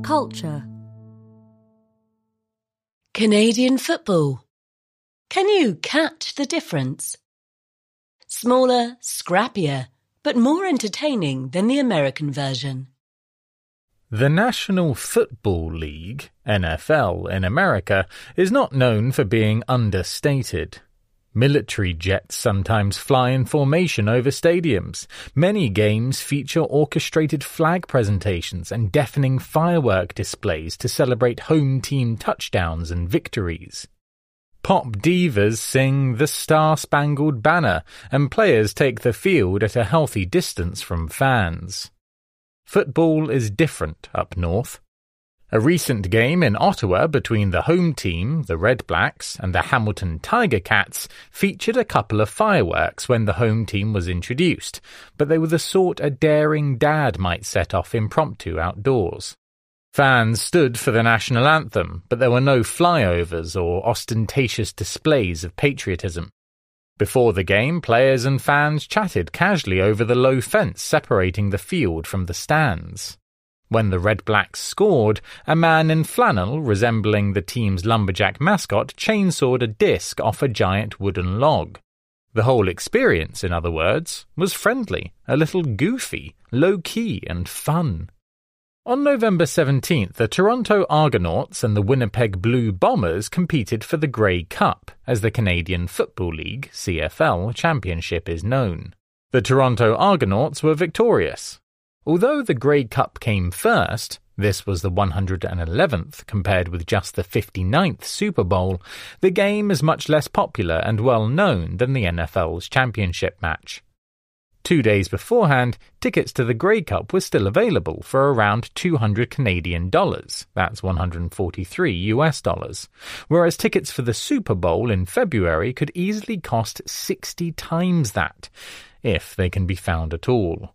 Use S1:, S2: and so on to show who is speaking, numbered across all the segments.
S1: Culture. Canadian football. Can you catch the difference? Smaller, scrappier, but more entertaining than the American version.
S2: The National Football League, NFL in America, is not known for being understated. Military jets sometimes fly in formation over stadiums. Many games feature orchestrated flag presentations and deafening firework displays to celebrate home team touchdowns and victories. Pop divas sing the Star-Spangled Banner, and players take the field at a healthy distance from fans. Football is different up north. A recent game in Ottawa between the home team, the Red Blacks, and the Hamilton Tiger Cats featured a couple of fireworks when the home team was introduced, but they were the sort a daring dad might set off impromptu outdoors. Fans stood for the national anthem, but there were no flyovers or ostentatious displays of patriotism. Before the game, players and fans chatted casually over the low fence separating the field from the stands. When the Red Blacks scored, a man in flannel resembling the team's lumberjack mascot chainsawed a disc off a giant wooden log. The whole experience, in other words, was friendly, a little goofy, low-key and fun. On November 17th, the Toronto Argonauts and the Winnipeg Blue Bombers competed for the Grey Cup, as the Canadian Football League (CFL) championship is known. The Toronto Argonauts were victorious. Although the Grey Cup came first, this was the 111th compared with just the 59th Super Bowl, the game is much less popular and well known than the NFL's championship match. 2 days beforehand, tickets to the Grey Cup were still available for around $200 Canadian, that's $143 US, whereas tickets for the Super Bowl in February could easily cost 60 times that, if they can be found at all.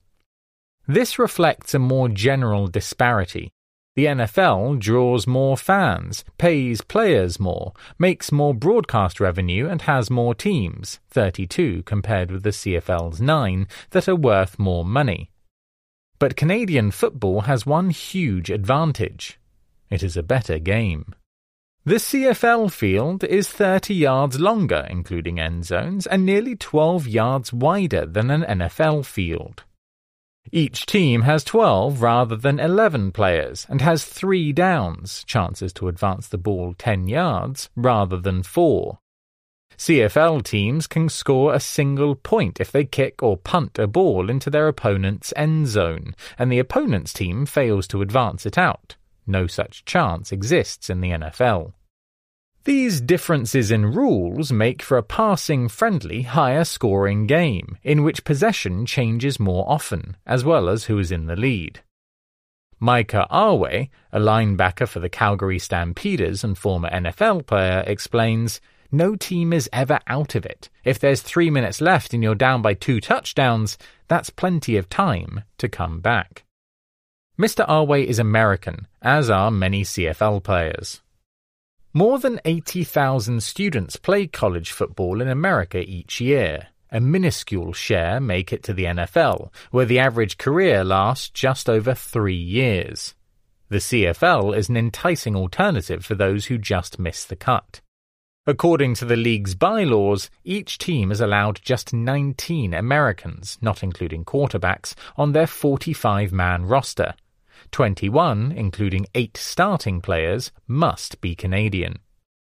S2: This reflects a more general disparity. The NFL draws more fans, pays players more, makes more broadcast revenue and has more teams, 32 compared with the CFL's 9, that are worth more money. But Canadian football has one huge advantage. It is a better game. The CFL field is 30 yards longer, including end zones, and nearly 12 yards wider than an NFL field. Each team has 12 rather than 11 players and has 3 downs, chances to advance the ball 10 yards, rather than 4. CFL teams can score a single point if they kick or punt a ball into their opponent's end zone, and the opponent's team fails to advance it out. No such chance exists in the NFL. These differences in rules make for a passing-friendly, higher-scoring game, in which possession changes more often, as well as who is in the lead. Micah Arway, a linebacker for the Calgary Stampeders and former NFL player, explains, "No team is ever out of it. If there's 3 minutes left and you're down by 2 touchdowns, that's plenty of time to come back." Mr. Arway is American, as are many CFL players. More than 80,000 students play college football in America each year. A minuscule share make it to the NFL, where the average career lasts just over 3 years. The CFL is an enticing alternative for those who just miss the cut. According to the league's bylaws, each team is allowed just 19 Americans, not including quarterbacks, on their 45-man roster. 21, including 8 starting players, must be Canadian.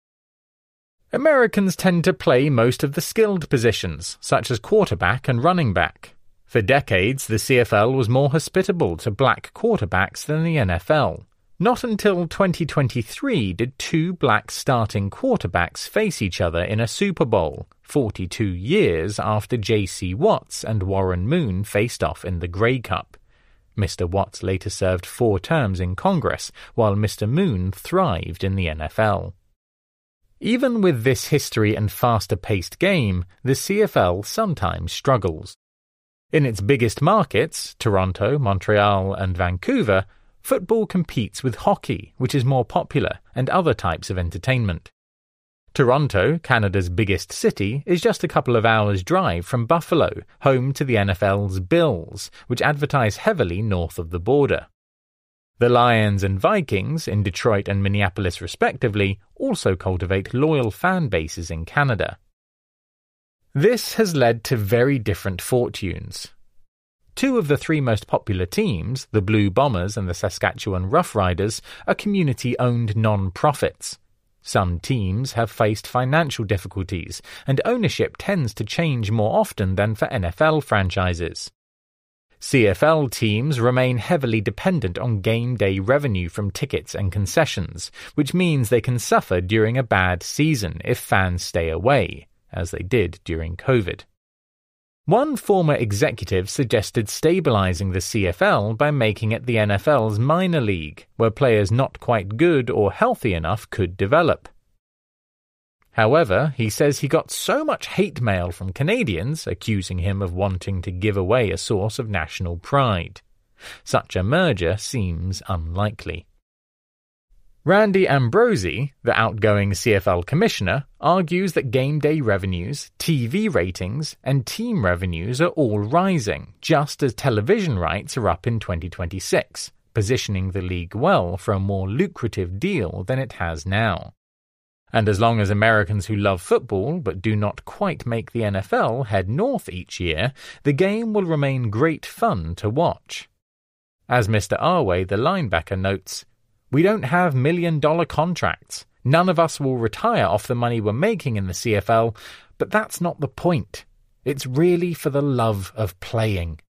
S2: Americans tend to play most of the skilled positions, such as quarterback and running back. For decades, the CFL was more hospitable to black quarterbacks than the NFL. Not until 2023 did 2 black starting quarterbacks face each other in a Super Bowl, 42 years after J.C. Watts and Warren Moon faced off in the Grey Cup. Mr. Watts later served 4 terms in Congress, while Mr. Moon thrived in the NFL. Even with this history and faster-paced game, the CFL sometimes struggles. In its biggest markets, Toronto, Montreal, and Vancouver, football competes with hockey, which is more popular, and other types of entertainment. Toronto, Canada's biggest city, is just a couple of hours' drive from Buffalo, home to the NFL's Bills, which advertise heavily north of the border. The Lions and Vikings, in Detroit and Minneapolis respectively, also cultivate loyal fan bases in Canada. This has led to very different fortunes. Two of the three most popular teams, the Blue Bombers and the Saskatchewan Roughriders, are community-owned non-profits. Some teams have faced financial difficulties, and ownership tends to change more often than for NFL franchises. CFL teams remain heavily dependent on game day revenue from tickets and concessions, which means they can suffer during a bad season if fans stay away, as they did during COVID. One former executive suggested stabilizing the CFL by making it the NFL's minor league, where players not quite good or healthy enough could develop. However, he says he got so much hate mail from Canadians accusing him of wanting to give away a source of national pride. Such a merger seems unlikely. Randy Ambrosie, the outgoing CFL commissioner, argues that game day revenues, TV ratings, and team revenues are all rising, just as television rights are up in 2026, positioning the league well for a more lucrative deal than it has now. And as long as Americans who love football but do not quite make the NFL head north each year, the game will remain great fun to watch. As Mr. Arway, the linebacker, notes, "We don't have million-dollar contracts. None of us will retire off the money we're making in the CFL, but that's not the point. It's really for the love of playing."